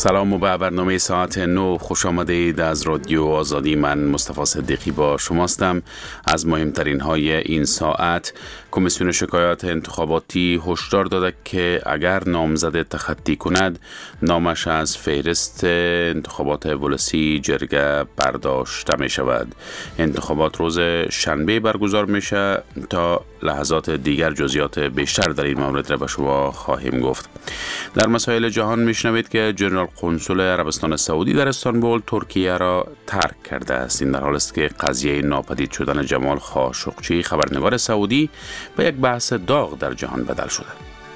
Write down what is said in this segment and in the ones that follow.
سلام و به برنامه ساعت 9 خوش آمدید. از رادیو آزادی من مصطفی صدیقی با شماستم. از مهمترین های این ساعت: کمیسیون شکایات انتخاباتی هشدار داده که اگر نامزد تخطی کند نامش از فهرست انتخابات ولسی جرگه برداشته می شود. انتخابات روز شنبه برگزار میشه. تا لحظات دیگر جزئیات بیشتر در این مورد را به شما خواهیم گفت. در مسائل جهان میشنوید که جنرال قنسول عربستان سعودی در استانبول ترکیه را ترک کرده است. این در حالی است که قضیه ناپدید شدن جمال خاشقچی خبرنگار سعودی به یک بحث داغ در جهان بدل شده.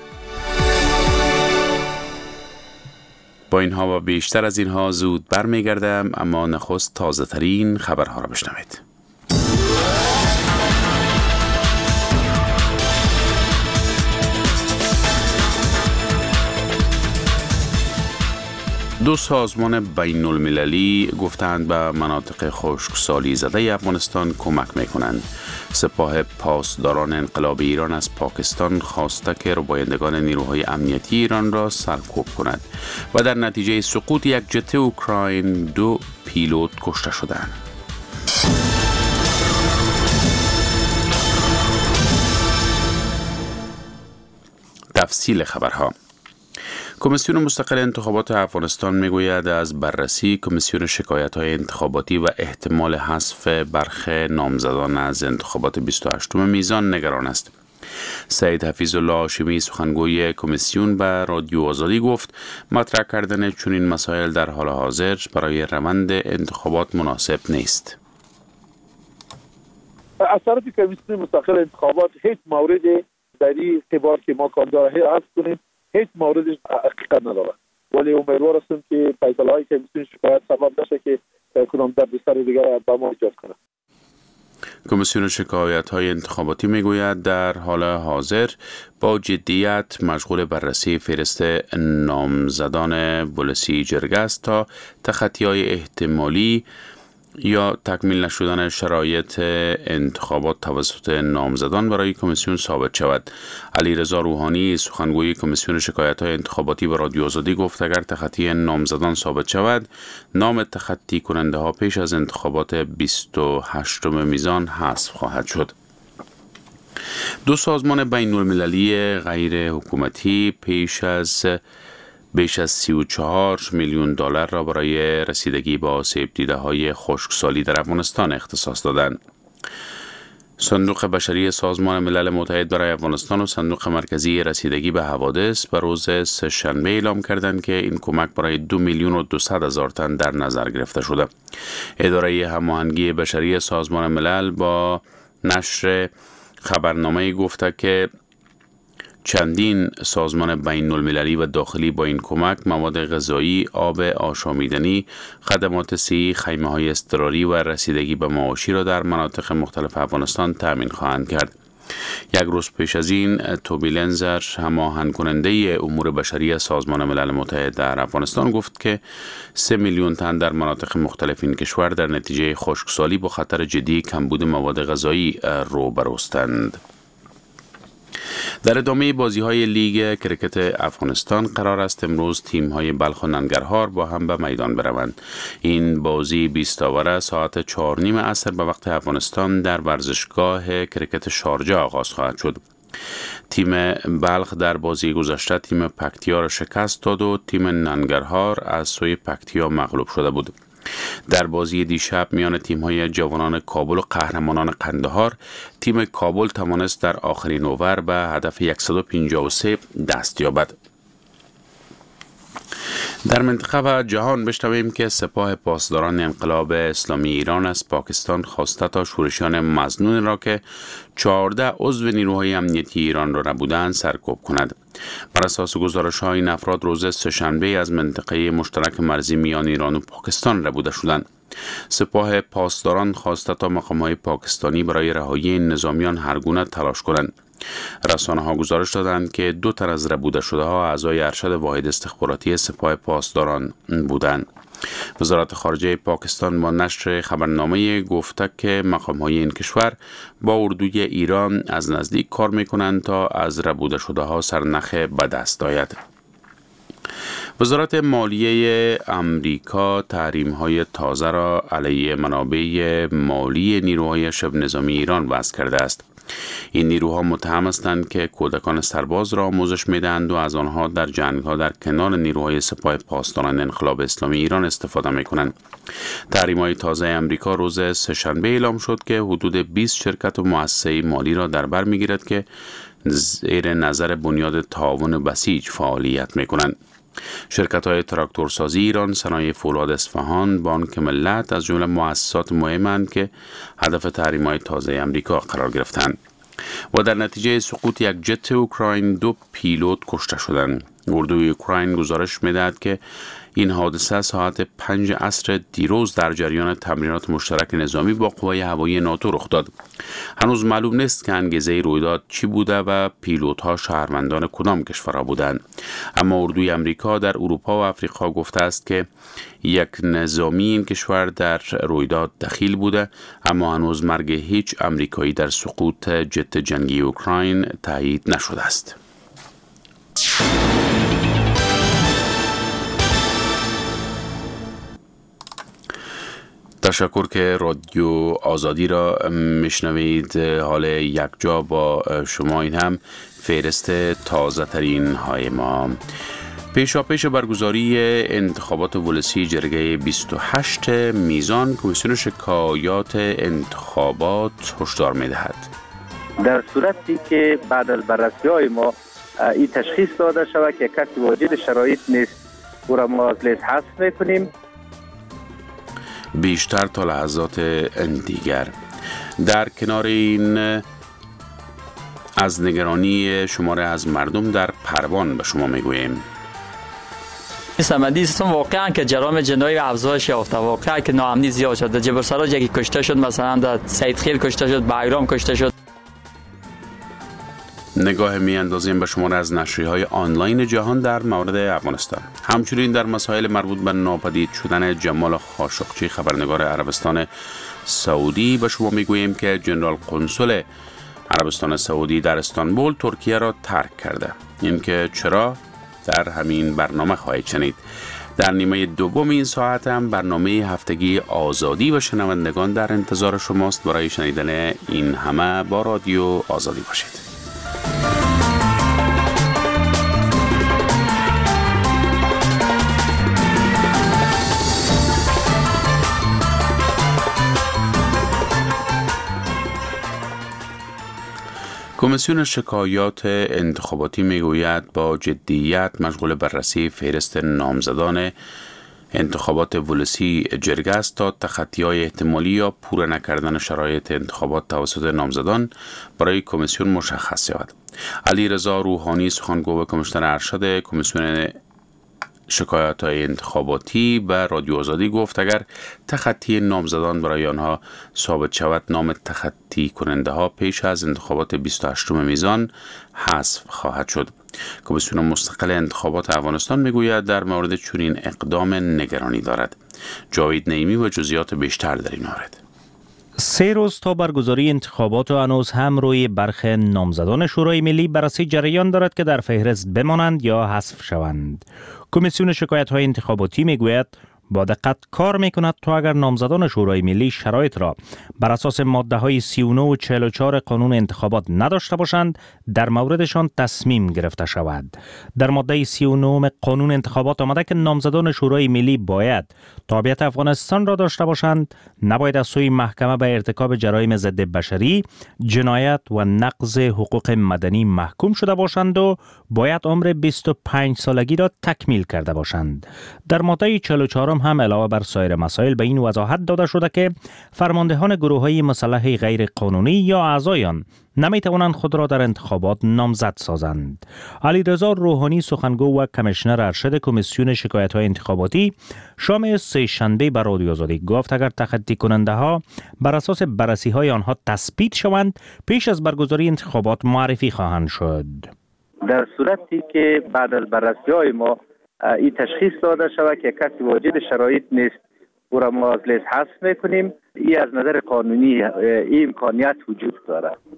با اینها و بیشتر از اینها زود برمیگردم، اما نخست تازه ترین خبرها را بشنوید. دو سازمان بین المللی گفتند به مناطق خشکسالی زده افغانستان کمک میکنند. سپاه پاسداران انقلاب ایران از پاکستان خواسته که ربایندگان نیروهای امنیتی ایران را سرکوب کند و در نتیجه سقوط یک جت اوکراین 2 پیلوت کشته شدند. تفصیل خبرها: کمیسیون مستقل انتخابات افغانستان میگوید از بررسی کمیسیون شکایت‌های انتخاباتی و احتمال حذف برخی نامزدان از انتخابات 28 میزان نگران است. سید حفیظ الله هاشمی سخنگوی کمیسیون به رادیو آزادی گفت مطرح کردن چنین مسائل در حال حاضر برای روند انتخابات مناسب نیست. از طرف کمیسیون مستقل انتخابات هیچ مورد در این اعتبار که ما کاندیدا را حذف کنیم هیچ موردش حقیقت نداره، ولی امیدوار هستم که فیصله‌های کمیسیون شکایت سبب نشه که کدام دردسر دیگر را به ما ایجاد کنه. کمیسیون شکایت‌های انتخاباتی میگوید در حال حاضر با جدیت مشغول بررسی فهرست نامزدان ولسی جرگه است تا تخطی‌های احتمالی یا تکمیل نشدن شرایط انتخابات توسط نامزدان برای کمیسیون ثابت شود. علیرضا روحانی سخنگوی کمیسیون شکایت‌های انتخاباتی به رادیو آزادی گفت اگر تخطی نامزدان ثابت شود نام تخطی کننده ها پیش از انتخابات 28 میزان حذف خواهد شد. دو سازمان بین المللی غیر حکومتی بیش از 34 میلیون دلار را برای رسیدگی به آسیب دیده‌های خشکسالی در افغانستان اختصاص دادند. صندوق بشری سازمان ملل متحد برای افغانستان و صندوق مرکزی رسیدگی به حوادث به روز سه‌شنبه اعلام کردند که این کمک برای 2,200,000 تن در نظر گرفته شده. اداره هماهنگی بشری سازمان ملل با نشر خبرنامه گفته که چندین سازمان بین المللی و داخلی با این کمک مواد غذایی، آب آشامیدنی، خدمات صحی، خیمه‌های اضطراری و رسیدگی به معاشی را در مناطق مختلف افغانستان تامین خواهند کرد. یک روز پیش از این توبی لنزر هماهنگ کننده امور بشری سازمان ملل متحد در افغانستان گفت که 3 میلیون تن در مناطق مختلف این کشور در نتیجه خشکسالی با خطر جدی کمبود مواد غذایی روبروستند. در ادامه بازی‌های لیگ کرکت افغانستان قرار است امروز تیم‌های بلخ و ننگرهار با هم به میدان بروند. این بازی 20 اوره ساعت 4:30 عصر به وقت افغانستان در ورزشگاه کرکت شارجه آغاز خواهد شد. تیم بلخ در بازی گذشته تیم پکتیا را شکست داد و تیم ننگرهار از سوی پکتیا مغلوب شده بود. در بازی دیشب میان تیم‌های جوانان کابل و قهرمانان قندهار تیم کابل توانست در آخرین اوور به هدف 153 دست یابد. در منطقه و جهان بشنویم که سپاه پاسداران انقلاب اسلامی ایران از پاکستان خواسته تا شورشیان مظنون را که 14 عضو نیروهای امنیتی ایران را نبودند سرکوب کند. بر اساس گزارش‌های این افراد روز سه‌شنبه از منطقه مشترک مرزی میان ایران و پاکستان ربوده شدند. سپاه پاسداران خواسته تا مقام‌های پاکستانی برای رهایی این نظامیان هرگونه تلاش کنند. رسانه‌ها گزارش دادند که 2 تن از ربوده شده‌ها اعضای ارشد واحد استخباراتی سپاه پاسداران بودند. وزارت خارجه پاکستان با نشر خبرنامه گفته که مقام‌های این کشور با اردوی ایران از نزدیک کار می‌کنند تا از ربوده شده‌ها سرنخ به دست آید. وزارت مالیه امریکا تحریم‌های تازه را علیه منابع مالی نیروهای شبه نظامی ایران وضع کرده است. این نیروها متهم هستند که کودکان سرباز را آموزش می‌دهند و از آنها در جنگ‌ها در کنار نیروهای سپاه پاسداران انقلاب اسلامی ایران استفاده می‌کنند. تحریم‌های تازه امریکا روز سه‌شنبه اعلام شد که حدود 20 شرکت و مؤسسه مالی را در بر می‌گیرد که زیر نظر بنیاد تعاون بسیج فعالیت می‌کنند. شرکت‌های تراکتورسازی ایران، صنایع فولاد اصفهان، بانک ملت از جمله مؤسسات مهمند که هدف تحریم‌های تازه امریکا قرار گرفتند. و در نتیجه سقوط یک جت اوکراین 2 پیلوت کشته شدند. اردوی اوکراین گزارش می‌دهد که این حادثه ساعت 5 عصر دیروز در جریان تمرینات مشترک نظامی با قوای هوایی ناتو رخ داد. هنوز معلوم نیست که انگیزه رویداد چی بوده و پیلوت‌ها شهروندان کدام کشورها بودند. اما اردوی امریکا در اروپا و افریقا گفته است که یک نظامی این کشور در رویداد دخیل بوده، اما هنوز مرگ هیچ امریکایی در سقوط جت جنگی اوکراین تایید نشده است. تشکر که رادیو آزادی را میشنوید. حال یک جا با شما این هم فهرست تازه ترین های ما. پیشاپیش برگزاری انتخابات ولسی جرگه 28 میزان، کمیسیون شکایات انتخابات هشدار می‌دهد در صورتی که بعد از بررسی‌های ما این تشخیص داده شود که کسی واجد شرایط نیست، او را ما از لیست حذف می‌کنیم. بیشتر تا لحظات دیگر. در کنار این از نگرانی شماره از مردم در پروان به شما میگوییم. سمندی سیستم واقعا که جرائم جنایی افزایش یافته، واقعا که ناامنی زیاد شد. در جبر سراج یکی کشته شد، مثلا در سید خیل کشته شد، بایرام کشته شد. نگاه می اندازیم به شماره از نشریه‌های آنلاین جهان در مورد افغانستان. همچنین در مسائل مربوط به ناپدید شدن جمال خاشقچی، خبرنگار عربستان سعودی، به شما میگوییم که جنرال قنصل عربستان سعودی در استانبول ترکیه را ترک کرده. این که چرا در همین برنامه خواهید شنید. در نیمه دوم این ساعت هم برنامه هفتگی آزادی و شنوندگان در انتظار شماست. برای شنیدن این همه با رادیو آزادی باشید. کمیسیون شکایات انتخاباتی میگوید با جدیت مشغول بررسی فهرست نامزدان انتخابات ولسی جرگه است تا تخطی‌های احتمالی یا پوره نکردن شرایط انتخابات توسط نامزدان برای کمیسیون مشخص شود. علیرضا روحانی سخنگو کمیشنر ارشد کمیسیون شکایات انتخاباتی به رادیو آزادی گفت اگر تخطی نامزدان برای آنها ثابت شود، نام تخطی کننده ها پیش از انتخابات 28 میزان حذف خواهد شد. کمیسیون مستقل انتخابات افغانستان میگوید در مورد چنین اقدام نگرانی دارد. جاوید نعیمی و جزئیات بیشتر در این مورد. 3 روز تا برگزاری انتخابات و هنوز هم روی برخی نامزدان شورای ملی بررسی جریان دارد که در فهرست بمانند یا حذف شوند. کمیسیون شکایت‌های انتخاباتی میگوید با دقت کار میکند تا اگر نامزدان شورای ملی شرایط را بر اساس ماده‌های 39 و 44 قانون انتخابات نداشته باشند، در موردشان تصمیم گرفته شود. در ماده 39 قانون انتخابات آمده که نامزدان شورای ملی باید تابعیت افغانستان را داشته باشند، نباید از سوی محکمه به ارتکاب جرایم ضد بشری، جنایت و نقض حقوق مدنی محکوم شده باشند و باید عمر 25 سالگی را تکمیل کرده باشند. در ماده 44 هم علاوه بر سایر مسائل به این وضاحت داده شده که فرماندهان گروه‌های مسلح غیر قانونی یا اعضای آن نمی‌توانند خود را در انتخابات نامزد سازند. علیرضا روحانی سخنگو و کمیشنر ارشد کمیسیون شکایت‌های انتخاباتی شام سه‌شنبه به رادیو آزادی گفت اگر تخطی کننده ها بر اساس بررسی‌های آنها تثبیت شوند، پیش از برگزاری انتخابات معرفی خواهند شد. در صورتی که بعد از بررسی‌های ما این تشخیص داده شود که کسی واجد شرایط نیست، او را ما از لیست حذف میکنیم. این از نظر قانونی این امکانیت وجود دارد.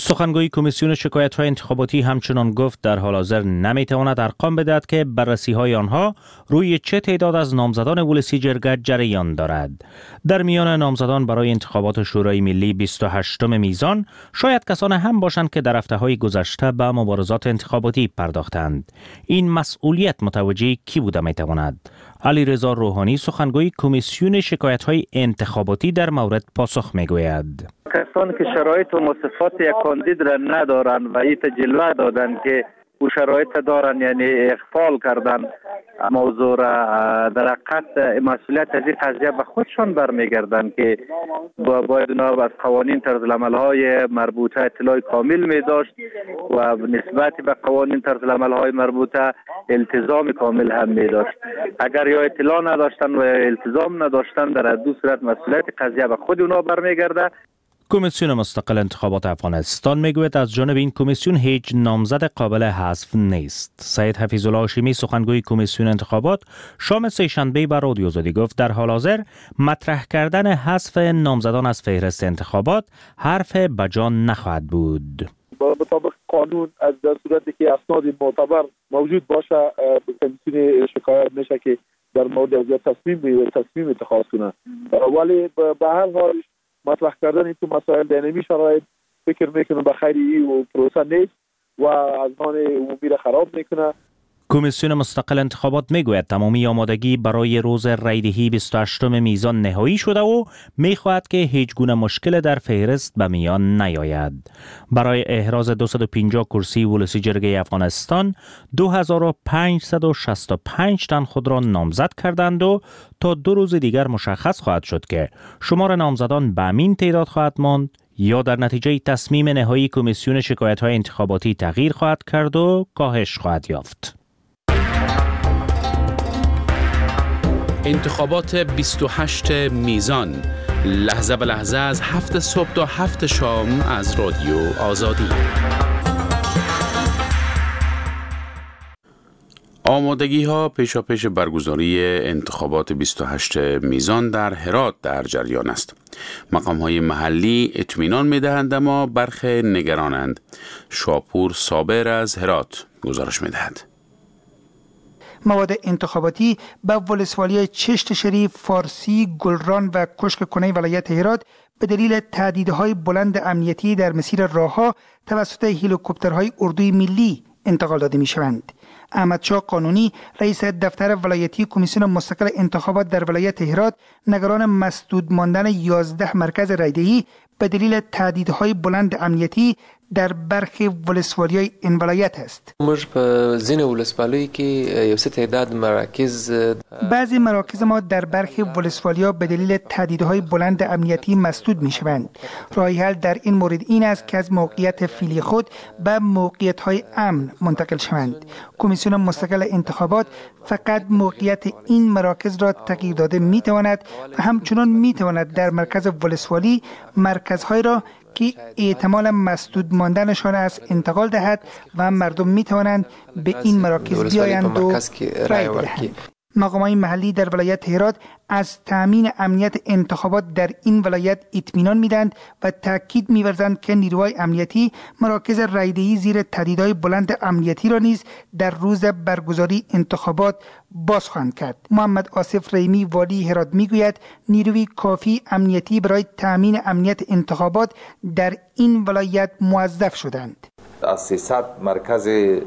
سخنگوی کمیسیون شکایت‌های انتخاباتی همچنان گفت در حال حاضر نمی‌تواند ارقام بدهد که بررسی‌های آنها روی چه تعداد از نامزدان ولسی جرگه جریان دارد. در میان نامزدان برای انتخابات شورای ملی 28 میزان شاید کسان هم باشند که در هفته‌های گذشته به مبارزات انتخاباتی پرداختند. این مسئولیت متوجه کی بوده می‌تواند؟ علیرضا روحانی سخنگوی کمیسیون شکایت‌های انتخاباتی در مورد پاسخ می‌گوید. کسانی که شرایط و مواصفات یک کاندید را ندارن و این جلوه دادن که او شرایط دارن، یعنی اغفال کردن موضوع را، در حقیقت مسئولیت از این قضیه به خودشان برمیگردن که باید اونا از قوانین طرزالعمل‌های مربوطه اطلاع کامل می داشت و نسبت به قوانین طرزالعمل‌های مربوطه التزام کامل هم می داشت. اگر یا اطلاع نداشتن و التزام نداشتن، در دو صورت مسئولیت قضیه به خود اونا برمیگرده. کمیسیون مستقل انتخابات افغانستان میگوید از جانب این کمیسیون هیچ نامزد قابل حذف نیست. سید حفیظالله هاشمی سخنگوی کمیسیون انتخابات شام سه‌شنبه به رادیو آزادی گفت در حال حاضر مطرح کردن حذف نامزدان از فهرست انتخابات حرف بجان نخواهد بود. مطابق قانون از در صورتی که اسناد معتبر موجود باشه، کمیسیون شکایت میشه که در مورد از تصمیم اتخاذ کنه. ولی به هر حال مطرح کردن این تو مسائل در نمی شرایط فکر میکنم به خیری و پروسه نیست و از آن عمومی را خراب میکنه. کمیسیون مستقل انتخابات میگوید تمامی آمادگی برای روز رایدهی 28 میزان نهایی شده و میخواهد که هیچ گونه مشکل در فهرست به میان نیاید. برای احراز 250 کرسی ولسی جرگه افغانستان 2565 تن خود را نامزد کردند و تا 2 روز دیگر مشخص خواهد شد که شمار نامزدان به همین تعداد خواهد ماند یا در نتیجه تصمیم نهایی کمیسیون شکایت‌های انتخاباتی تغییر خواهد کرد و کاهش خواهد یافت. انتخابات 28 میزان، لحظه به لحظه از 7 صبح تا 7 شام از رادیو آزادی. آمادگی ها پیشاپیش برگزاری انتخابات 28 میزان در هرات در جریان است. مقام های محلی اطمینان می دهند اما برخی نگرانند. شاپور صابر از هرات گزارش می دهد. مواد انتخاباتی به ولسوالی چشت شریف، فارسی، گلران و کشک کنه ولایت هرات به دلیل تهدیدهای بلند امنیتی در مسیر راهها توسط هلیکوپترهای اردوی ملی انتقال داده می شوند. احمدشاه قانونی رئیس دفتر ولایتی کمیسیون مستقل انتخابات در ولایت هرات نگران مسدود ماندن 11 مرکز رایدهی به دلیل تهدیدهای بلند امنیتی در برخی ولسوالی‌های این ولایت است. موږ په ځینې ولسوالیو کې یو څه تعداد مراکز بعضی مراکز ما در برخی ولسوالی‌ها به دلیل تهدیدهای بلند امنیتی مسدود می‌شوند. راه حل در این مورد این است که از موقعیت فعلی خود به موقعیت‌های امن منتقل شوند. کمیسیون مستقل انتخابات فقط موقعیت این مراکز را تغییر داده می‌تواند و همچنان می‌تواند در مرکز ولسوالی مرکزهای را که احتمال مسدود ماندنشان است انتقال دهد و مردم می توانند به این مراکز بیایند و رای بدهند. مقامات محلی در ولایت هرات از تامین امنیت انتخابات در این ولایت اطمینان میدند و تاکید می‌ورزند که نیروهای امنیتی مراکز رایدهی زیر تهدیدهای بلند امنیتی را نیز در روز برگزاری انتخابات باز خواهند کرد. محمد آصف رحیمی والی هرات میگوید نیروی کافی امنیتی برای تامین امنیت انتخابات در این ولایت موظف شدند. از 300 مرکز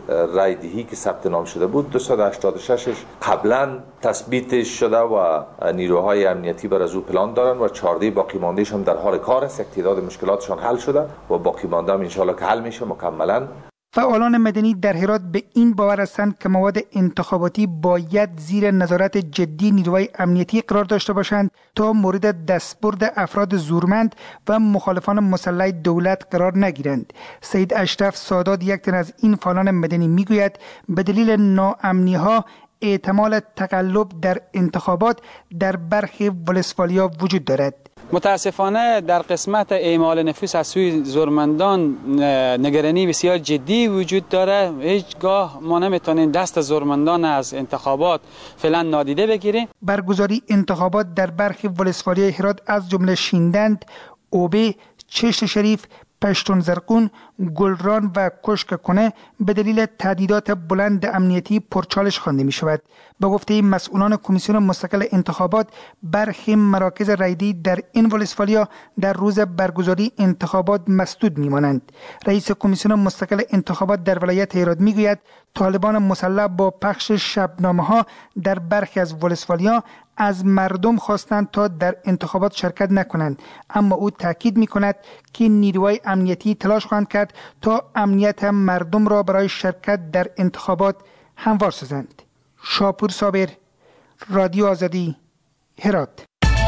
رایدهی که ثبت نام شده بود 286 قبلا تثبیت شده و نیروهای امنیتی بر از او پلان دارن و 14 باقی ماندهش هم در حال کار است. یک تعداد مشکلاتشان حل شده و باقی مانده هم ان شاء الله که حل میشه مکملا. فعالان مدنی در هرات به این باور هستند که مواد انتخاباتی باید زیر نظارت جدی نیروهای امنیتی قرار داشته باشند تا مورد دستبرد افراد زورمند و مخالفان مسلح دولت قرار نگیرند. سید اشرف سادات یک تن از این فعالان مدنی میگوید به دلیل ناامنی‌ها احتمال تقلب در انتخابات در برخی ولسوالی‌ها وجود دارد. متاسفانه در قسمت اعمال نفوس از سوی زورمندان نگرانی بسیار جدی وجود داره. هیچگاه ما نمیتونیم دست زورمندان از انتخابات فعلا نادیده بگیریم. برگزاری انتخابات در برخی ولسوالی هرات از جمله شیندند، اوبه، چشت شریف، پشتون زرقون، گلران و کشک کنه به دلیل تهدیدات بلند امنیتی پرچالش خوانده می شود. به گفته مسئولان کمیسیون مستقل انتخابات، برخی مراکز رایدهی در این ولسوالیا در روز برگزاری انتخابات مسدود می مانند. رئیس کمیسیون مستقل انتخابات در ولایت هرات می گوید طالبان مسلح با پخش شبنامه ها در برخی از ولسوالیا از مردم خواستند تا در انتخابات شرکت نکنند، اما او تاکید می کند که نیروهای امنیتی تلاش خواهند کرد تا امنیت مردم را برای شرکت در انتخابات هموار سازند. شاپور صابر، رادیو آزادی، هرات.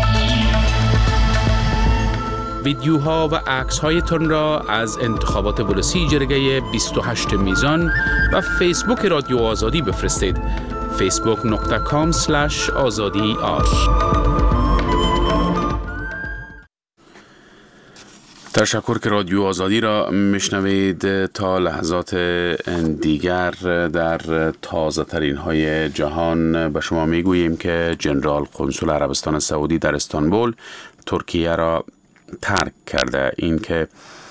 ویدیوها و عکس‌هایتان را از انتخابات ولسی جرگه 28 میزان و فیسبوک رادیو آزادی بفرستید. facebook.com/azadi-r. تشکر که رادیو آزادی را میشنوید. تا لحظات دیگر در تازه ترین های جهان به شما میگوییم که جنرال قنسول عربستان سعودی در استانبول ترکیه را ترک کرده. این که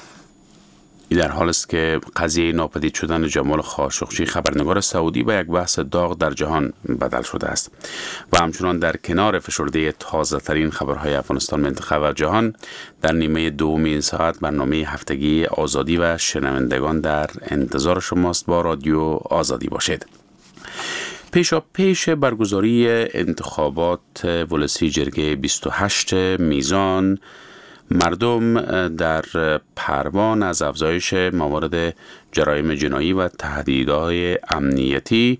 در حال است که قضیه ناپدید شدن جمال خاشقچی خبرنگار سعودی به یک بحث داغ در جهان بدل شده است و همچنان در کنار فشرده تازه ترین خبرهای افغانستان، منطقه و جهان، در نیمه دوم این ساعت برنامه هفتگی آزادی و شنوندگان در انتظار شماست. با رادیو آزادی باشید. پیش برگزاری انتخابات ولسی جرگه 28 میزان، مردم در پروان از افزایش موارد جرایم جنایی و تهدیدهای امنیتی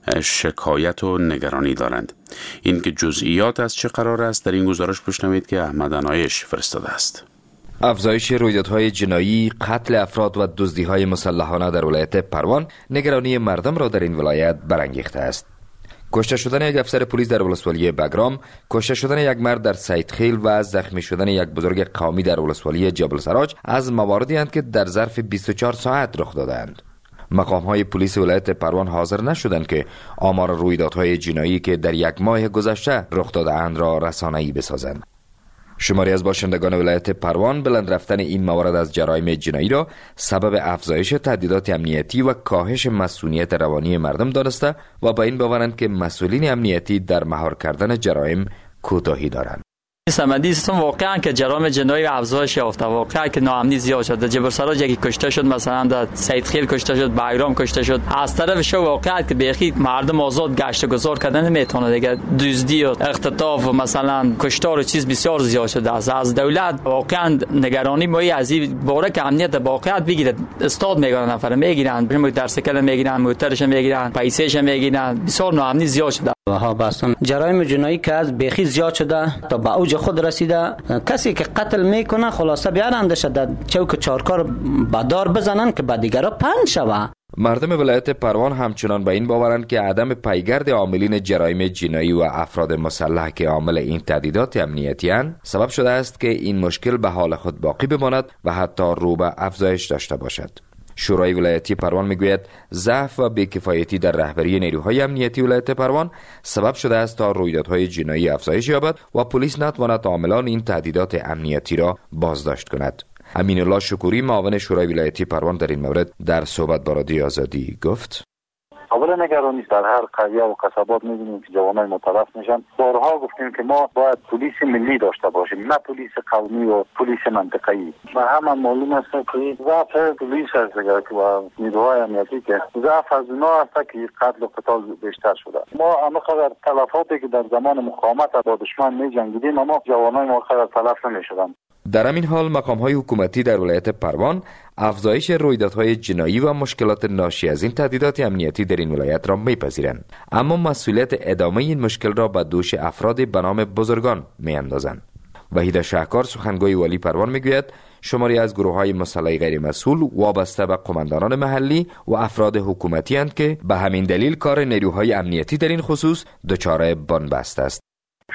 شکایت و نگرانی دارند. این که جزئیات از چه قرار است در این گزارش بشنوید که احمد عنایش فرستاده است. افزایش رویدادهای جنایی، قتل افراد و دزدی‌های مسلحانه در ولایت پروان نگرانی مردم را در این ولایت برانگیخته است. کشته شدن یک افسر پلیس در ولسوالی بگرام، کشته شدن یک مرد در سیدخیل و زخمی شدن یک بزرگ قومی در ولسوالی جبل سراج از مواردی اند که در ظرف 24 ساعت رخ دادند. مقام‌های پلیس ولایت پروان حاضر نشدند که آمار رویدادهای جنایی که در یک ماه گذشته رخ داده‌اند را رسانه‌ای بسازند. شماری از باشندگان ولایت پروان بلند رفتن این موارد از جرایم جنایی را سبب افزایش تهدیدات امنیتی و کاهش مسئولیت روانی مردم دانسته و با این باورند که مسئولین امنیتی در مهار کردن جرایم کوتاهی دارند. سمدی سیستم واقعا که جرایم جنایی افزایش یافته، واقعا که ناامنی زیاد شده. جبر سراج یکی کشته شد، مثلا در سیدخیل کشته شد، بایرام کشته شد. از طرف شو واقعا که بیخی مردم آزاد گشت گذار کردن نمیتونه دیگه. دزدی و اختطاف و مثلا کشتار و چیز بسیار زیاد شده است. از دولت واقعا نگرانی ما از این باره که امنیت واقعا بگیره. استاد میگن نفر میگیرن، موتورسیکل میگیرن، موتورش میگیرن، پیسهش میگیرن. بسیار ناامنی زیاد شده. ها بستن جرایم جنایی که از بیخی زیاد شده تا به اوج خود رسیده. کسی که قتل میکنه خلاصه بیارندش در چوک چارکار بدار بزنن که به دیگرها پنج شوه. مردم ولایت پروان همچنان به این باورند که عدم پیگرد عاملین جرایم جنایی و افراد مسلح که عامل این تهدیدات امنیتی اند سبب شده است که این مشکل به حال خود باقی بماند و حتی رو به افزایش داشته باشد. شورای ولایتی پروان میگوید ضعف و بی‌کفایتی در رهبری نیروهای امنیتی ولایت پروان سبب شده است تا رویدادهای جنایی افزایش یابد و پلیس نتواند عاملان این تهدیدات امنیتی را بازداشت کند. امین الله شکوری، معاون شورای ولایتی پروان، در این مورد در صحبت با رادیو آزادی گفت: قابل نگرانی در هر قریه و قصبات می‌بینیم که جوانای متلف میشن. بارها گفتیم که ما باید پلیس ملی داشته باشیم، نه پلیس قومی و پلیس منطقه‌ای. و هم معلوم است که ضعف پلیس است و نیروهای امنیتی که ضعف از اونا است که قتل و قتال بیشتر شده. ما همه تلفاتی که در زمان مقاومت با دشمن می‌جنگیدیم، اما جوانای ما تلف نمی‌شدند. در همین حال مقام‌های حکومتی در ولایت پروان افزایش رویدادهای جنایی و مشکلات ناشی از این تهدیدات امنیتی در این ولایت را میپذیرند، اما مسئولیت ادامه این مشکل را به دوش افراد به نام بزرگان میاندازند. وحید شهکار، سخنگوی والی پروان، میگوید شماری از گروه‌های مسلح غیر مسئول وابسته به قماندانان محلی و افراد حکومتی اند که به همین دلیل کار نیروهای امنیتی در این خصوص دچار بنبست است.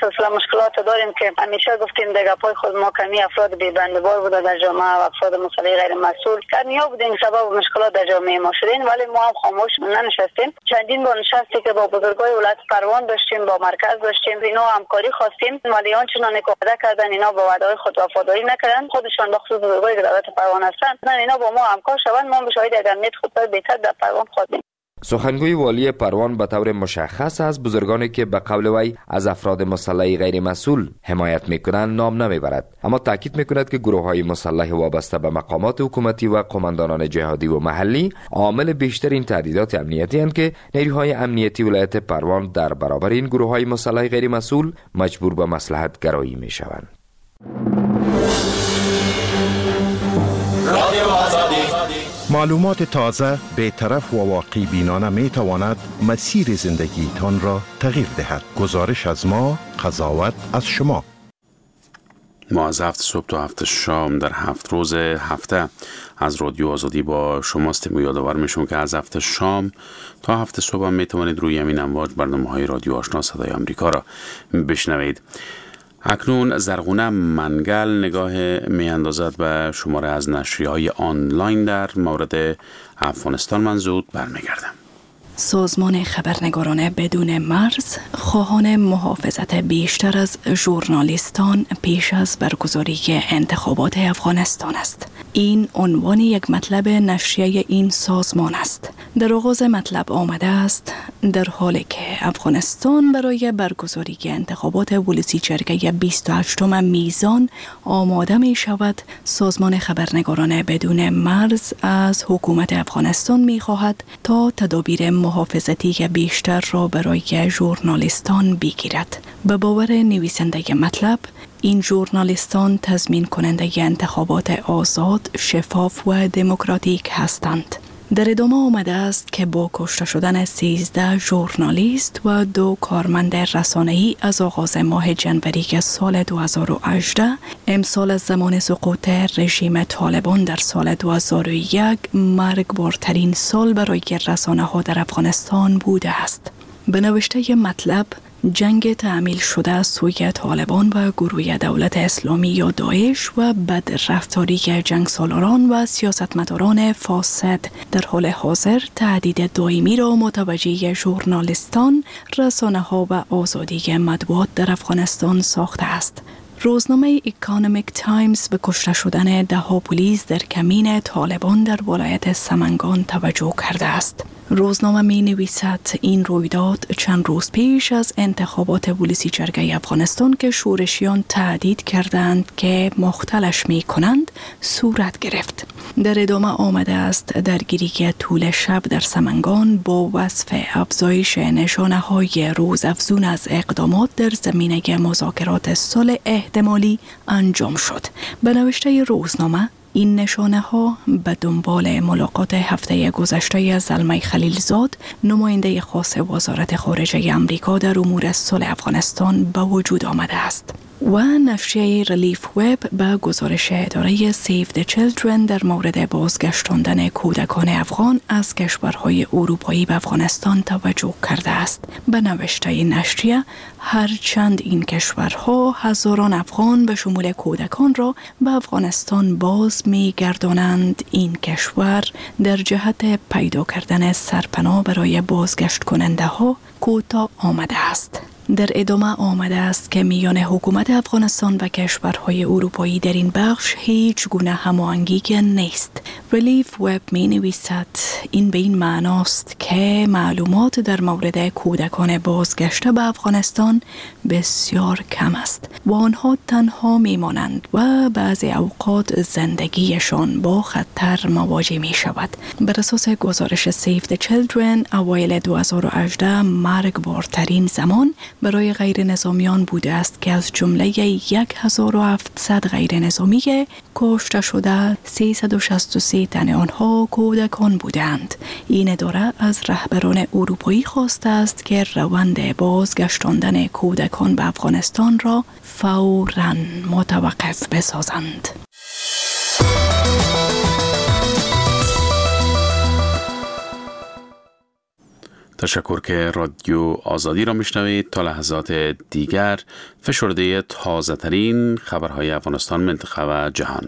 سلسله مشکلات داریم که همیشه گفتیم در گپای خود ما کمی افراد بی بنده‌بار بوده در جامعه و افراد مسلح غیر مسئول کمیا بودیم سبب مشکلات در جامعه ما شدیم، ولی ما هم خاموش ننشستیم. چندین بار نشستی که با بزرگای ولایت پروان داشتیم، با مرکز داشتیم، اینا همکاری خواستیم ولی آنچنان که وعده کردن اینا با وعده خود وفاداری نکردن. خودشان بخصوص بزرگای دولت پروان هستند، اینا با ما همکار شوند، ما به شاهد اهمیت خود بهتر در پروان خواهیم. سخنگوی والی پروان به طور مشخص از بزرگانی که به قول وی از افراد مسلح غیر مسئول حمایت میکنند نام نمیبرد، اما تاکید میکند که گروه‌های مسلح وابسته به مقامات حکومتی و قماندانان جهادی و محلی عامل بیشتر این تهدیدات امنیتی اند که نیروهای امنیتی ولایت پروان در برابر این گروه‌های مسلح غیر مسئول مجبور به مصلحت گرایی میشوند. معلومات تازه، بی‌طرف و واقعی بینانه می تواند مسیر زندگیتان را تغییر دهد. گزارش از ما، قضاوت از شما. ما از 7 صبح تا 7 شام در 7 روز هفته از رادیو آزادی با شماستیم و یادآور میشم که از 7 شام تا 7 صبح هم میتوانید روی همین امواج برنامه‌های رادیو آشنا صدای آمریکا را بشنوید. اکنون زرغونه منگل نگاه می اندازد به شماره از نشریه‌های آنلاین در مورد افغانستان. من زود برمیگردم. سازمان خبرنگاران بدون مرز خواهان محافظت بیشتر از ژورنالیستان پیش از برگزاری انتخابات افغانستان است. این عنوان یک مطلب نشریه این سازمان است. در آغاز مطلب آمده است در حالی که افغانستان برای برگزاری انتخابات ولسی جرگه 28 میزان آماده می شود، سازمان خبرنگاران بدون مرز از حکومت افغانستان می خواهد تا تدابیر محافظتی بیشتر را برای ژورنالیستان بگیرد. به باور نویسنده مطلب، این ژورنالیستان تضمین کننده انتخابات آزاد، شفاف و دموکراتیک هستند. در ادامه آمده است که با کشته شدن 13 ژورنالیست و 2 کارمند رسانه‌ای از آغاز ماه جنوری سال 2018 امسال از زمان سقوط رژیم طالبان در سال 2001 مرگبارترین سال برای رسانه‌ها در افغانستان بوده است. به نوشته مطلب، جنگ تعمیل شده سوی طالبان و گروه دولت اسلامی یا داعش و بدرفتاری جنگسالاران و سیاستمداران فاسد در حال حاضر تهدید دائمی را متوجه ژورنالیستان، رسانه‌ها و آزادی مطبوعات در افغانستان ساخته است. روزنامه اکانومیک تایمز به کشته شدن 10 پلیس در کمین طالبان در ولایت سمنگان توجه کرده است. روزنامه می نویسد این رویداد چند روز پیش از انتخابات ولسی جرگه افغانستان که شورشیان تهدید کردند که مختلش می کنند صورت گرفت. در ادامه آمده است درگیری طول شب در سمنگان با وصف افزایش نشانه های روزافزون از اقدامات در زمینه مذاکرات صلح احتمالی انجام شد. به نوشته روزنامه، این نشانه ها به دنبال ملاقات هفته گذشته زلمه خلیلزاد، نماینده خاص وزارت خارجه امریکا در امور صلح افغانستان به وجود آمده است. و نشریه ریلیف وب به گزارش اداره سیو د چیلدرن در مورد بازگشتاندن کودکان افغان از کشورهای اروپایی به افغانستان توجه کرده است. به نوشته نشریه، هرچند این کشورها هزاران افغان به شمول کودکان را به افغانستان باز می‌گردانند، این کشور در جهت پیدا کردن سرپناه برای بازگشت کننده ها کوتاه آمده است. در ادامه آمده است که میان حکومت افغانستان و کشورهای اروپایی در این بخش هیچ گونه هماهنگی نیست. ریلیف وب می نویسد این به این معناست که معلومات در مورد کودکان بازگشته به افغانستان بسیار کم است و آنها تنها میمانند و بعضی اوقات زندگیشان با خطر مواجه می شود. بر اساس گزارش سیو د چیلدرن، اوایل 2018 مرگبارترین زمان برای غیر نظامیان بوده است که از جمله 1700 غیر نظامی کشته شده 363 تن آنها کودکان بودند. این اداره از رهبران اروپایی خواسته است که روند بازگشتاندن کودکان به افغانستان را فوراً متوقف بسازند. تشکر که رادیو آزادی را میشنوید. تا لحظات دیگر فشرده تازه ترین خبرهای افغانستان، منطقه و جهان.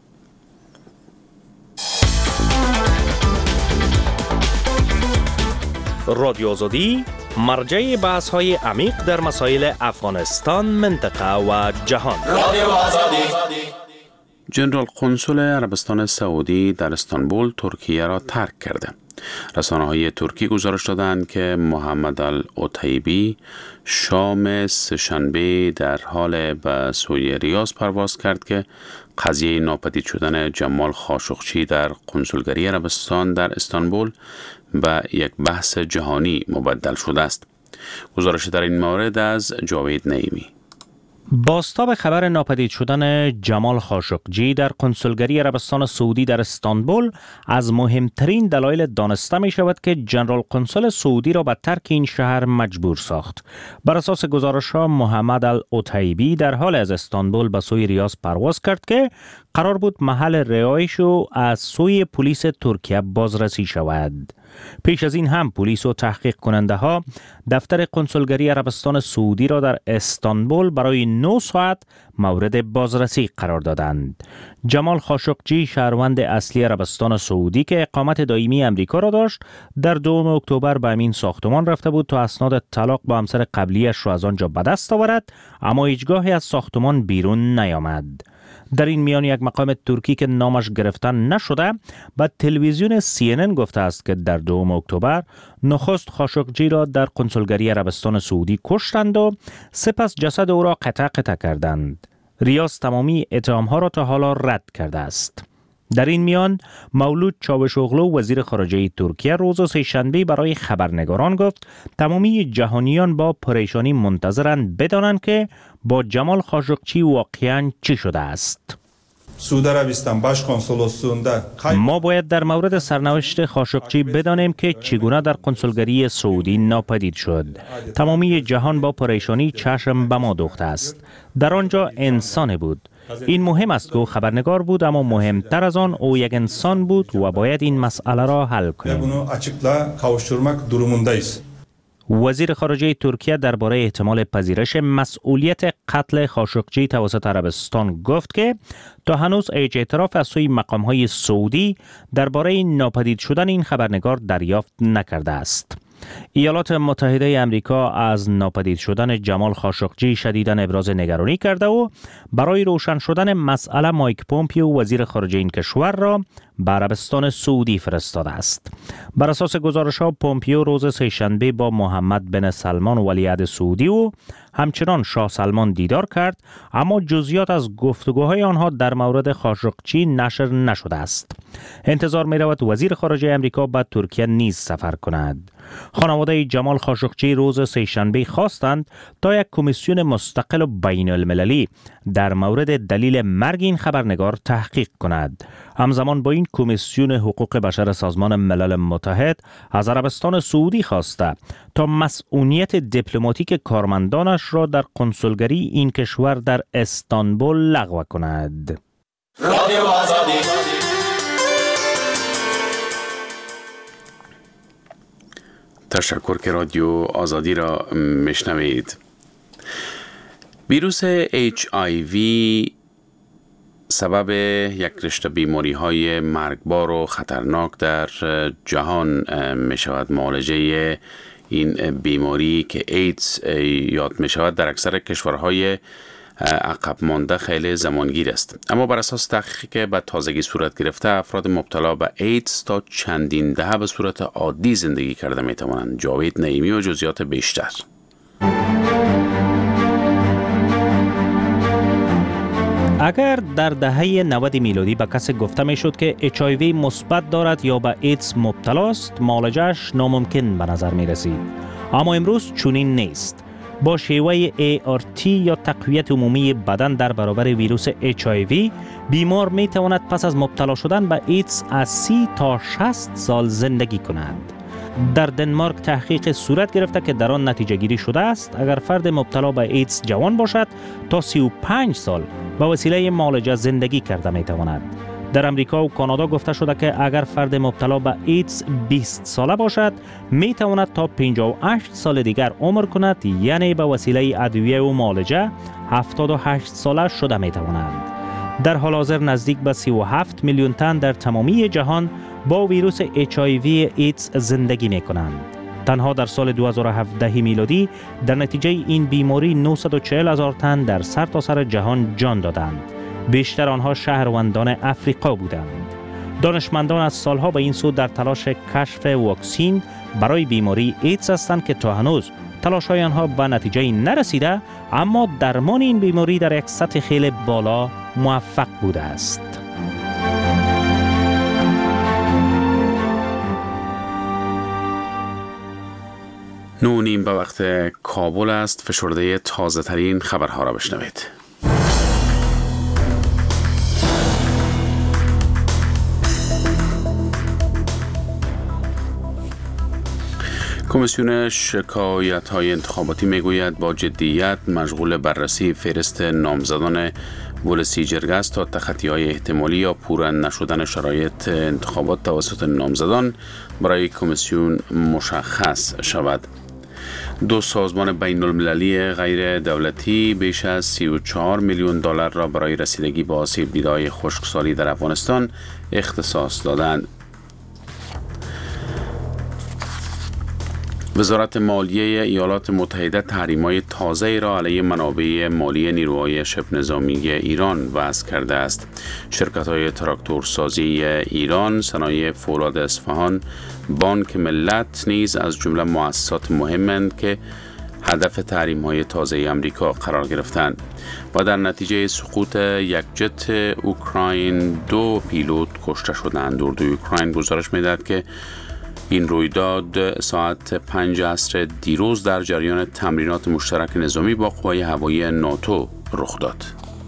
رادیو آزادی مرجع بحث های عمیق در مسائل افغانستان، منطقه و جهان. رادیو آزادی. جنرال قنصل عربستان سعودی در استانبول ترکیه را ترک کرده. رسانه‌های ترکی گزارش دادند که محمد العتیبی شام سه‌شنبه در حال به سوی ریاض پرواز کرد که قضیه ناپدید شدن جمال خاشقچی در قنصلگری عربستان در استانبول به یک بحث جهانی مبدل شده است. گزارش در این مورد از جاوید نعیمی. بازتاب خبر ناپدید شدن جمال خاشقچی در قنصلگری عربستان سعودی در استانبول از مهمترین دلایل دانسته می شود که جنرال قنصل سعودی را به ترک این شهر مجبور ساخت. بر اساس گزارش ها محمد العتیبی در حال از استانبول به سوی ریاض پرواز کرد که قرار بود محل رهایش او از سوی پلیس ترکیه بازرسی شود. پیش از این هم پلیس و تحقیق کننده ها دفتر قنصلگری عربستان سعودی را در استانبول برای 9 ساعت مورد بازرسی قرار دادند. جمال خاشقچی شهروند اصلی عربستان سعودی که اقامت دائمی امریکا را داشت در 2 اکتبر به همین ساختمان رفته بود تا اسناد طلاق با همسر قبلیش را از آنجا به دست آورد، اما هیچگاهی از ساختمان بیرون نیامد. در این میان یک مقام ترکی که نامش گرفته نشده به تلویزیون CNN گفته است که در 2 اکتبر نخست خاشقچی را در قنصلگری عربستان سعودی کشتند و سپس جسد او را قطع کردند. ریاض تمامی اتهام‌ها را تا حالا رد کرده است. در این میان مولود چاوشوغلو وزیر خارجه ترکیه روز سه‌شنبه برای خبرنگاران گفت تمامی جهانیان با پریشانی منتظرند بدانند که با جمال خاشقچی واقعاً چی شده است. ما باید در مورد سرنوشت خاشقچی بدانیم که چگونه در قنصلگری سعودی ناپدید شد. تمامی جهان با پریشانی چشم به ما دوخته است. در آنجا انسان بود. این مهم است که او خبرنگار بود، اما مهمتر از آن او یک انسان بود و باید این مسئله را حل کنیم. وزیر خارجه ترکیه درباره احتمال پذیرش مسئولیت قتل خاشقچی توسط عربستان گفت که تا هنوز هیچ اعتراف از سوی مقام‌های سعودی درباره ناپدید شدن این خبرنگار دریافت نکرده است. ایالات متحده امریکا از ناپدید شدن جمال خاشقچی شدیداً ابراز نگرانی کرده و برای روشن شدن مسئله مایک پومپیو وزیر خارجه این کشور را به عربستان سعودی فرستاده است. بر اساس گزارش‌ها پومپیو روز سه‌شنبه با محمد بن سلمان ولیعهد سعودی و همچنان شاه سلمان دیدار کرد، اما جزئیات از گفتگوهای آنها در مورد خاشقچی نشر نشده است. انتظار می‌رود وزیر خارجه امریکا به ترکیه نیز سفر کند. خانواده جمال خاشقچی روز سه‌شنبه خواستند تا یک کمیسیون مستقل و بین المللی در مورد دلیل مرگ این خبرنگار تحقیق کند. همزمان با این کمیسیون حقوق بشر سازمان ملل متحد از عربستان سعودی خواسته تا مسئولیت دیپلماتیک کارمندانش را در قنصلگری این کشور در استانبول لغو کند. رادیو آزادی. تشکر که رادیو آزادی را میشنوید. ویروس HIV سبب یک رشته بیماری‌های مرگبار و خطرناک در جهان می شود. معالجه این بیماری که ایدز یاد می شود در اکثر کشورهای عقب مانده خیلی زمانگیر است، اما بر اساس تحقیقی که به تازگی صورت گرفته افراد مبتلا به ایدز تا چندین دهه به صورت عادی زندگی کرده می توانند. جاوید نعیمی و جزئیات بیشتر. اگر در دهه 90 میلادی به کسی گفته می شد که HIV مثبت دارد یا به ایدز مبتلا است، معالجه‌اش ناممکن به نظر می رسید. اما امروز چنین نیست. با شیوه ART یا تقویت عمومی بدن در برابر ویروس HIV، بیمار می تواند پس از مبتلا شدن به ایدز از 30 تا 60 سال زندگی کند. در دنمارک تحقیق صورت گرفته که در آن نتیجه گیری شده است اگر فرد مبتلا به ایدز جوان باشد تا 35 سال با وسیله معالجه زندگی کرده می تواند. در امریکا و کانادا گفته شده که اگر فرد مبتلا به ایدز 20 ساله باشد می تواند تا 58 سال دیگر عمر کند، یعنی به وسیله ادویه و معالجه 78 ساله شده می توانند. در حال حاضر نزدیک به 37 میلیون تن در تمامی جهان با ویروس HIV ایدز زندگی می کنند. تنها در سال 2017 میلادی در نتیجه این بیماری 940,000 تن در سرتاسر جهان جان دادند. بیشتر آنها شهروندان افریقا بودند. دانشمندان از سالها به این سو در تلاش کشف واکسین برای بیماری ایدز هستند که تا هنوز تلاش‌های آنها به نتیجه نرسیده، اما درمان این بیماری در یک سطح خیلی بالا موفق بوده است. نونیم به وقت کابل است. فشرده تازه ترین خبرها را بشنوید. کمیسیون شکایت‌های انتخاباتی میگوید با جدیت مشغول بررسی فهرست نامزدان ولسی جرگه است تا تخطی‌های احتمالی یا پورا نشدن شرایط انتخابات توسط نامزدان برای کمیسیون مشخص شود. دو سازمان بین المللی غیر دولتی بیش از 34 میلیون دلار را برای رسیدگی به آسیب دیده‌های خشکسالی در افغانستان اختصاص دادند. وزارت مالیه ایالات متحده تحریم‌های تازه‌ای را علیه منابع مالی نیروهای شبه نظامی ایران وضع کرده است. شرکت‌های تراکتورسازی ایران، صنایع فولاد اصفهان، بانک ملت نیز از جمله مؤسسات مهمند که هدف تحریم‌های تازه آمریکا قرار گرفتند و در نتیجه سقوط یک جت اوکراین 2 پیلوت کشته شدند. اردوی اوکراین گزارش می‌دهد که این رویداد ساعت 5 عصر دیروز در جریان تمرینات مشترک نظامی با قوای هوایی ناتو رخ داد.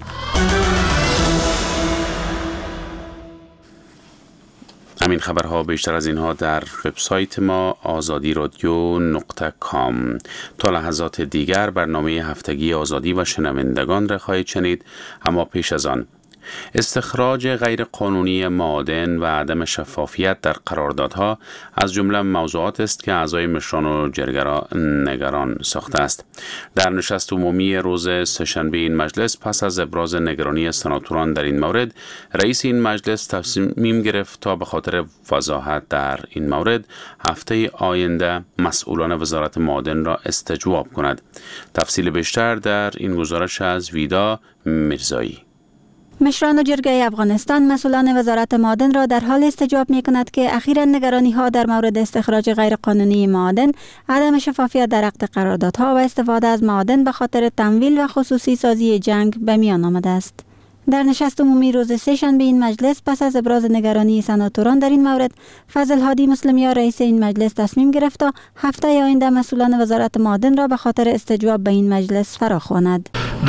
همین خبرها بیشتر از اینها در وبسایت ما azadi.radio.com. تا لحظات دیگر برنامه هفتگی آزادی و شنوندگان را خواهید شنید، اما پیش از آن استخراج غیرقانونی معادن و عدم شفافیت در قراردادها از جمله موضوعات است که اعضای مشران و جرگه را نگران ساخته است. در نشست عمومی روز سه‌شنبه این مجلس پس از ابراز نگرانی سناتوران در این مورد، رئیس این مجلس تصمیم گرفت تا به خاطر وضاحت در این مورد هفته آینده مسئولان وزارت معادن را استجواب کند. تفصیل بیشتر در این گزارش از ویدا میرزایی. مشران و جرگه افغانستان مسئولان وزارت معادن را در حال استجواب می کند که اخیراً نگرانی ها در مورد استخراج غیرقانونی معادن، عدم شفافیت در عقد قراردادها و استفاده از معادن به خاطر تمویل و خصوصی سازی جنگ به میان آمده است. در نشست عمومی روز سه‌شنبه این مجلس پس از ابراز نگرانی سناتوران در این مورد، فضل هادی مسلمیار رئیس این مجلس تصمیم گرفت تا هفته آینده مسئولان وزارت معادن را به خاطر استجواب به این مجلس فراخواند.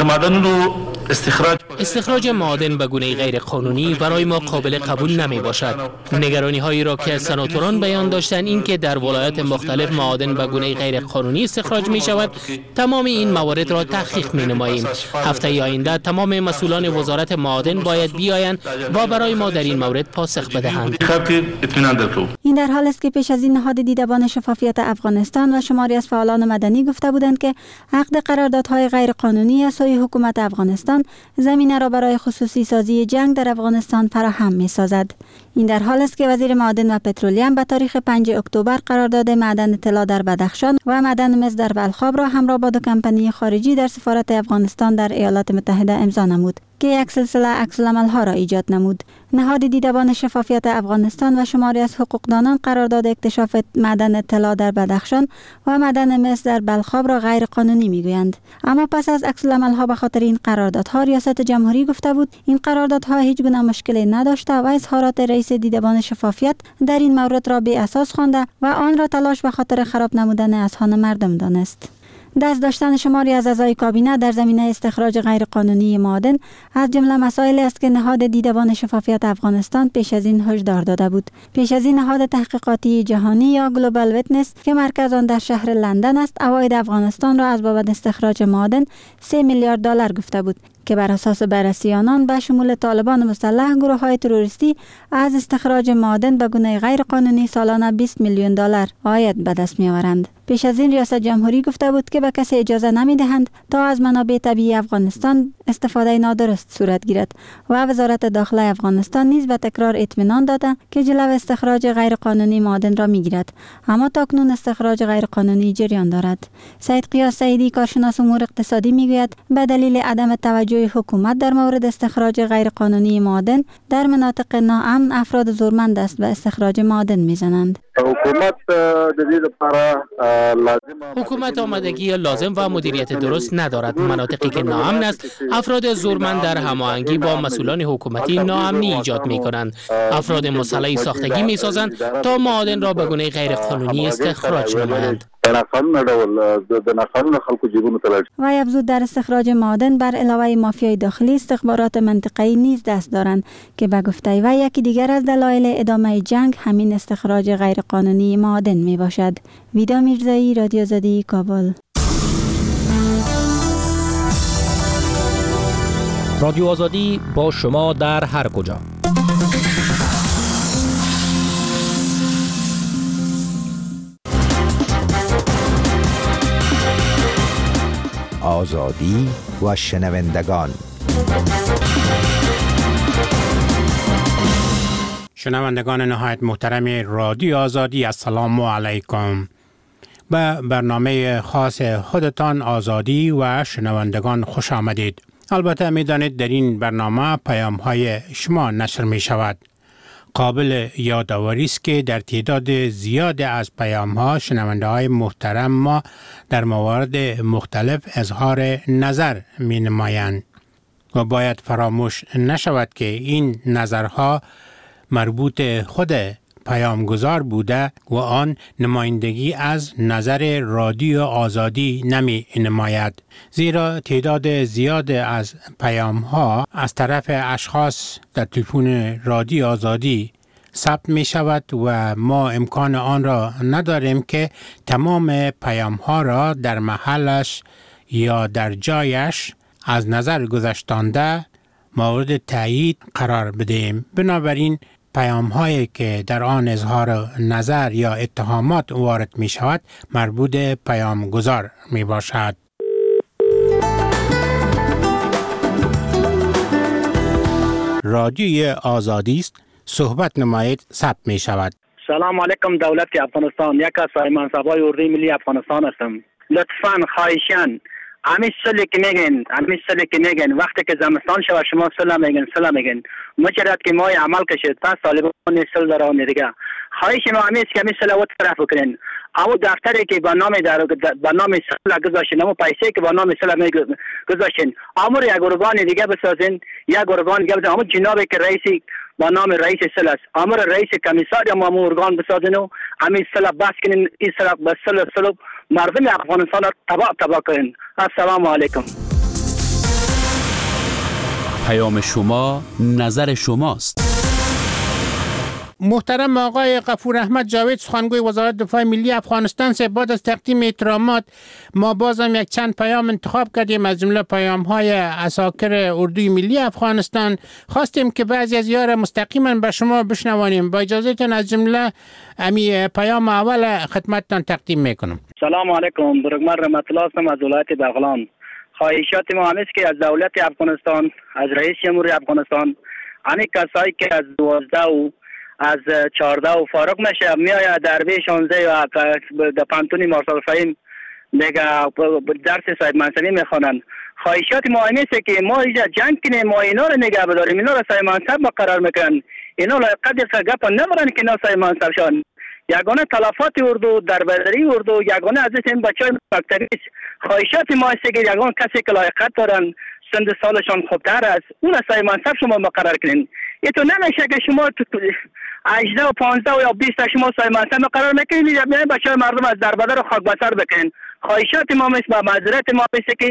استخراج معادن به گونه غیر قانونی برای ما قابل قبول نمی باشد. نگرانی هایی را که سناتوران بیان داشتند این که در ولایات مختلف معادن به گونه غیر قانونی استخراج می شود، تمام این موارد را تحقیق می نماییم. هفته آینده تمام مسئولان وزارت معادن باید بیایند و برای ما در این مورد پاسخ بدهند. این در حال است که پیش از این نهاد دیدبان شفافیت افغانستان و شماری از فعالان مدنی گفته بودند که عقد قراردادهای غیر قانونی از سوی حکومت افغانستان زمینه را برای خصوصی سازی جنگ در افغانستان فراهم می سازد. این در حال است که وزیر معادن و پترولیم به تاریخ 5 اکتبر قرارداد معدن طلا در بدخشان و معدن مس در بلخاب را همراه با دو کمپانی خارجی در سفارت افغانستان در ایالات متحده امضا نمود که یک سلسله عکس‌العمل‌ها را ایجاد نمود. نهاد دیدبان شفافیت افغانستان و شماری از حقوقدانان قرارداد اکتشاف معدن طلا در بدخشان و معدن مس در بلخاب را غیر قانونی میگویند. اما پس از عکس‌العمل‌ها به خاطر این قراردادها، ریاست جمهوری گفته بود این قراردادها هیچ گونه مشکلی نداشته و اظهارات رئیس دیدبان شفافیت در این مورد را بی اساس خوانده و آن را تلاش به خاطر خراب نمودن اذهان مردم دانست. دست داشتن شماری از اعضای کابینه در زمینه استخراج غیرقانونی معادن از جمله مسائلی است که نهاد دیدبان شفافیت افغانستان پیش از این هشدار داده بود. پیش از این نهاد تحقیقاتی جهانی یا گلوبال ویتنس که مرکز آن در شهر لندن است، عواید افغانستان را از بابت استخراج معادن 3 میلیارد دلار گفته بود که بر اساس بررسی آنان به شمول طالبان مسلح گروه‌های تروریستی از استخراج معادن به گونه غیر قانونی سالانه 20 میلیون دلار عاید به دست می‌آورند. پیش از این ریاست جمهوری گفته بود که به کسی اجازه نمی‌دهند تا از منابع طبیعی افغانستان استفاده نادرست صورت گیرد و وزارت داخله افغانستان نیز به تکرار اطمینان داده که جلو استخراج غیر قانونی معادن را می‌گیرد، اما تاکنون استخراج غیر قانونی جریان دارد. سید قیاس سعیدی کارشناس امور اقتصادی میگوید به دلیل عدم توجه حکومت در مورد استخراج غیر قانونی معادن در مناطق ناامن افراد زورمند است به استخراج معادن میزنند. حکومت آمادگی لازم و مدیریت درست ندارد. مناطقی که ناامن است افراد زورمند در هماهنگی با مسئولان حکومتی ناامنی ایجاد می کنند. افراد مسلحی ساختگی می سازند تا معادن را به گونه غیر قانونی استخراج نمایند. و افزود در استخراج معادن بر علاوه مافیای داخلی استخبارات منطقه‌ای نیز دست دارند که به گفته و یکی دیگر از دلایل ادامه جنگ همین استخراج غیر قانونی معادن می باشد. ویدا میرزایی، رادیو آزادی، کابل. رادیو آزادی با شما در هر کجا. آزادی و شنوندگان. شنوندگان نهایت محترم رادیو آزادی، السلام علیکم. به برنامه خاص خودتان آزادی و شنوندگان خوش آمدید. البته می دانید در این برنامه پیام های شما نشر می شود. قابل یادآوری است که در تعداد زیاد از پیام ها شنونده های محترم ما در موارد مختلف اظهار نظر می نمایند و باید فراموش نشود که این نظرها مربوط خود پیامگذار بوده و آن نمایندگی از نظر رادیو آزادی نمی نماید، زیرا تعداد زیاد از پیام ها از طرف اشخاص در تلفن رادیو آزادی ثبت می شود و ما امکان آن را نداریم که تمام پیام ها را در محلش یا در جایش از نظر گذاشتانده مورد تایید قرار بدهیم. بنابراین پیام هایی که در آن اظهار نظر یا اتهامات وارد می شود مربوط به پیام گذار می باشد. رادیوی آزادی است، صحبت نمایید، ثبت می شود. سلام علیکم دولت افغانستان، یک از منصبای اردوی ملی افغانستان هستم. لطفاً خواهشاً همین سلی که میگن وقتی که زمستان شود شما سلا میگن مجرد که مای عمل کشید پس طالبان سل دارن دیگه. خواهش ما همین است که همین سلا و طرف بکنین. او دفتری که با نام سلا گذاشتین، اما پیسه که با نام سلا گذاشتین، امر یک ارگان دیگه بسازین، یک ارگان دیگه بسازین. اما جنابی که رئیسی با نام رئیس سلا است، امر رئیس کمیسار یا امر ارگان بسازین و همین سلا بس کنین. این سلا بس سلا مردم افغانستان را تباه کنین. السلام علیکم. پیام شما نظر شماست. محترم آقای غفور احمد جاوید، سخنگوی وزارت دفاع ملی افغانستان، بعد از تقدیم احترامات ما بازم یک چند پیام انتخاب کردیم از جمله پیام های عساکر اردوی ملی افغانستان. خواستیم که بعضی از یار مستقیما به شما بشنوانیم. با اجازهتان از جمله امی پیام اول خدمتتان تقدیم میکنم. سلام علیکم، برگمر رحمت الله هستم از ولایت بغلان. خواهشات ما همیست که از دولت افغانستان، از رئیس جمهوری افغانستان، همین کسایی که از 12 و از 14 و فارغ میشه میآید در بی 16 و در پانتونی مارشال فهیم میگه درس سید منصبی میخوانند. خواهشات ما همیست که ما اینجا جنگ کنیم، ما اینا رو نگه بداریم، اینا رو سید منصب قرار میکنن، اینا قدر گپ نمیرن که اینا سید منصب شان. یگانه تلفات اردو در بدری اردو یگانه از این بچهای مکتبی. خواهشات ما است که یگانه کسی که لایقت دارن، سند سالشان خوبتر است، اون سایه منصب شما مقرر کنین. یه تو نمیشه که شما 18 و 15 و یا 20 شما سایه منصب مقرر میکنین، یا بچهای مردم از دربدر و خاک بسر بکنین. خواهشات ما است با معذرت ما است که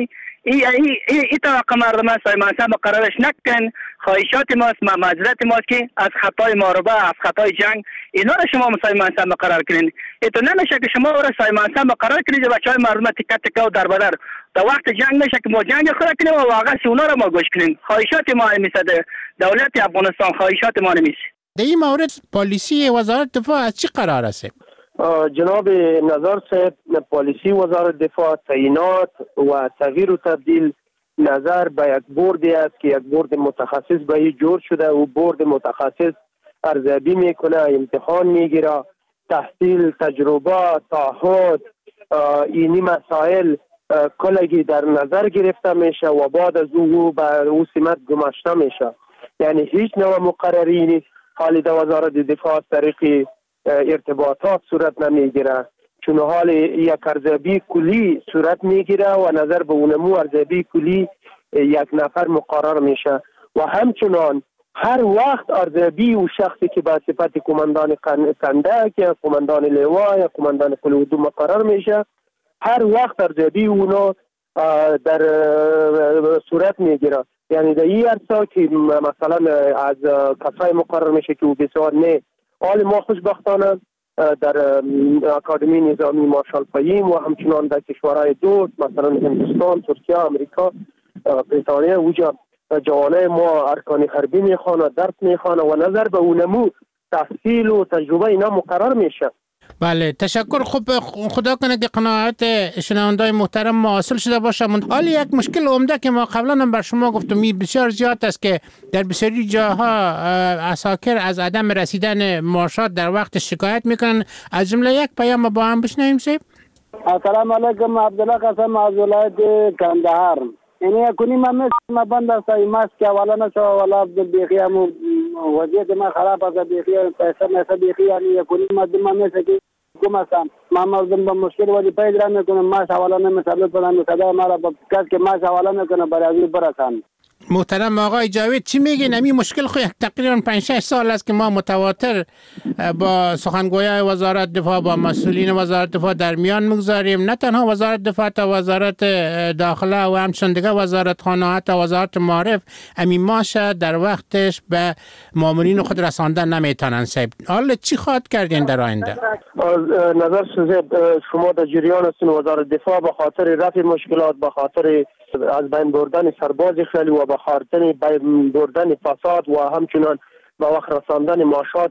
این توقع مردم است صاحب منصب مقررش نکن. خواهشات ماست، معذرت ماست که از خطای معارضه، از خطای جنگ اینا را شما صاحب منصب مقرر کنین. تو نمیشه که شما را صاحب منصب مقرر کنید بچهای مردم تکه تکه و در بدر. در وقت جنگ میشه که ما جنگ خود کنیم و واقعا اونا را ما گوش کنیم. خواهشات ما نمیشه، دولت افغانستان خواهشات ما نمیشه. در این مورد پالیسی وزارت دفاع از چی قرار است؟ جناب نظر صاحب، پالیسی وزارت دفاع تعیینات و تغییر و تبدیل نظر به یک بوردی است که یک بورد متخصص به این جور شده و بورد متخصص ارزیابی میکنه، امتحان میگیره، تحصیل، تجربه، تعهد، اینی مسائل کلگی در نظر گرفته میشه و بعد از او به او سمت گماشته میشه. یعنی هیچ نوع مقرری نیست حالی در وزارت دفاع از طریق ارتباطات صورت نمیگیره، چون حال یک ارزیابی کلی صورت میگیره و نظر به اونمو ارزیابی کلی یک نفر مقرر میشه و همچنان هر وقت ارزیابی و شخصی که به صفت کماندان کندک یا کماندان لوا یا کماندان کل اردو مقرر میشه، هر وقت ارزیابی اونا در صورت میگیره. یعنی در این عرصه که مثلا از کسای مقرر میشه که او بسیار نه حال ما خوشبختانه در اکادمی نظامی مارشال فهیم و همچنان در کشورهای دوست مثلا هندوستان، ترکیه، امریکا، بریتانیا اوجا جوانای ما ارکان حربی میخوانه، درس میخوانه و نظر به اونمو تحصیل و تجربه اینا مقرر میشه. بله تشکر. خب خدا کنه که قناعت شنوندای محترم ما حاصل شده باشه. حالی یک مشکل عمده که ما قبلا هم بر شما گفتم بسیار زیاد است که در بسیاری جاها عساکر از عدم رسیدن معاشات در وقت شکایت میکنن. از جمله یک پیام با هم بشنویم سیب. السلام علیکم، عبدالله قسم از ولایت کندهار. یعنی کنی ما بند است ایماس که اولا نشو ولا بیخی هم وضعیت ما خراب است، بیخی پیسه میسه بیخی یعنی کنی ما میسه که کم هستم ما مردم با مشکل ولی پید را میکنم ماش اولا نمیسبت بدن صدای ما را با کس که ماش اولا میکنه برای از برسن. محترم آقای جاوید چی میگین؟ امی مشکل خو تقریبا 5-6 سال است که ما متواتر با سخنگویان وزارت دفاع با مسئولین وزارت دفاع در میان میگذاریم، نه تنها وزارت دفاع تا وزارت داخله و همچنین دیگه وزارت خانه تا وزارت معارف امی ماش در وقتش به مامورین خود رساندن نمیتونن. صاحب حالا چی خواهد کردین در آینده؟ نظر شما در جریان هستین وزارت دفاع به خاطر رفع مشکلات، به خاطر از بین بردن سرباز خیلی و به خاطر بین بردن فساد و همچنان به وقت رساندن معاشات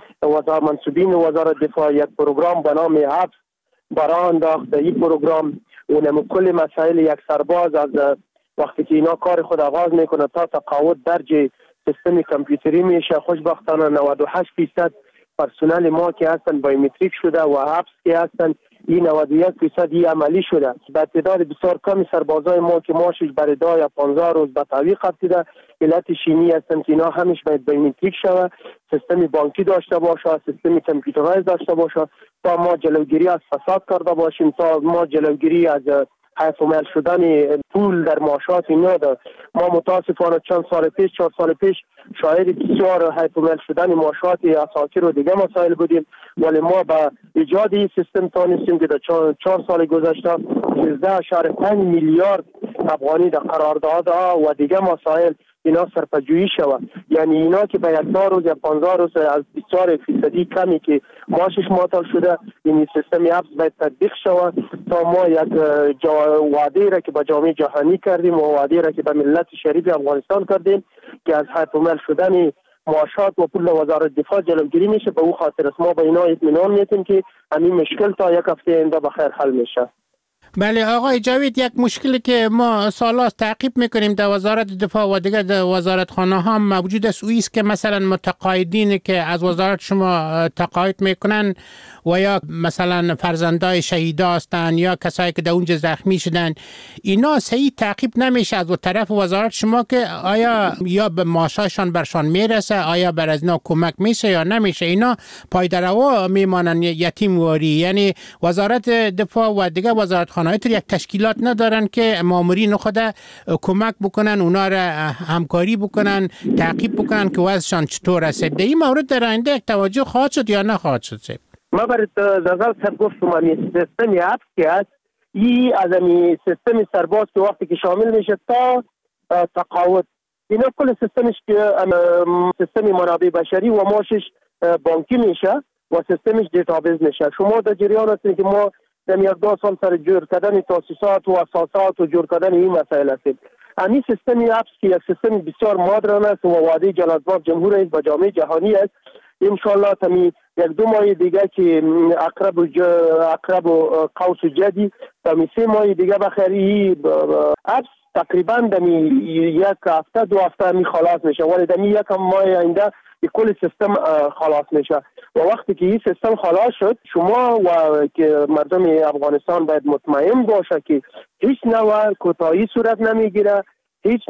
منصوبین وزارت دفاع یک پروگرام به نام حبس برای انداخت. این پروگرام اونم کل مسائل یک سرباز از وقتی که اینا کار خود آغاز میکنه تا تقاعد درج سیستم کامپیوتری میشه. خوشبختانه 98% پرسنل ما که هستن بایومتریک شده و حبس که هستن این 91% عملی شده. به تعداد بسیار کمی سربازای ما که ماشش بر 10 یا 15 روز به تعویق رسیده علت شیمی هستن که اینا همیش باید بایومتریک شود، سیستم بانکی داشته باشه، سیستم کامپیوترایز داشته باشه تا ما جلوگیری از فساد کرده باشیم، تا ما جلوگیری از حیف و میل شدن پول در معاشات اینا ده. ما متاسفانه چند سال پیش 4 سال پیش شاهد بسیار حیف و میل شدن معاشات عساکر و دیگه مسائل بودیم، ولی ما با ایجاد این سیستم تانستیم که در 4 سال گذشته 13.5 میلیارد افغانی در قراردادها و دیگه مسائل اینا سرپجویی شود. یعنی اینا که به 1 روز یا 15 روز از 24% کمی که معاشش معطل شده این سیستم حبس باید تطبیق شود تا ما یک وعده را که به جامعه جهانی کردیم و وعده را که به ملت شریف افغانستان کردیم که از حیف و میل شدن معاشات و پول وزارت دفاع جلوگیری میشه. به او خاطر است ما به اینا اطمینان میدیم که همین مشکل تا یک هفته آینده بخیر حل میشه. بله آقای جاوید، یک مشکلی که ما سالاست تعقیب میکنیم در وزارت دفاع و دیگر در وزارت خانه ها موجود است، اویست که مثلا متقاعدین که از وزارت شما تقاعد میکنن و یا مثلا فرزندای شهیدا هستند یا کسایی که در اونجا زخمی شدن، اینا صحیح تعقیب نمیشه از طرف وزارت شما که آیا یا به معاششان برشان میرسه، آیا بر از اینا کمک میشه یا نمیشه. اینا پایدروا میمانن یتیم واری. یعنی وزارت دفاع و دیگر وزارت خانه یک تشکیلات ندارن که مامورین خود کمک بکنن، اونا را همکاری بکنن، تعقیب بکنن که وضعشان چطور است. در این مورد در آینده یک توجه خواهد شد یا نخواهد شد؟ ما برای نظر سر گفتم این سیستم حبس که هست این از این سیستم سرباز که وقتی که شامل میشه تا تقاعد، اینا کل سیستمش که سیستم منابع بشری و ماشش بانکی میشه و سیستمش دیتابیز میشه. شما در جریان هستید که ما در 1-2 سال سر جور کردن تاسیسات و اساسات و جور کردن این مسائل هستیم. همین سیستم اپس که یک سیستم بسیار مدرن است و وعده جلال‌آباد جمهور است و جامعه جهانی است. انشالله تمی 1-2 ماه دیگه که اقرب و قوس جدی تمی 3 ماه دیگه بخری اپس تقریبا دمی 1 هفته 2 هفته می خلاص میشه، ولی دمی 1 ماه آینده کل سیستم خلاص میشه و وقتی که این سیستم خلاص شد شما و که مردم افغانستان باید مطمئن باشه که هیچ نوع کوتاهی صورت نمیگیره، هیچ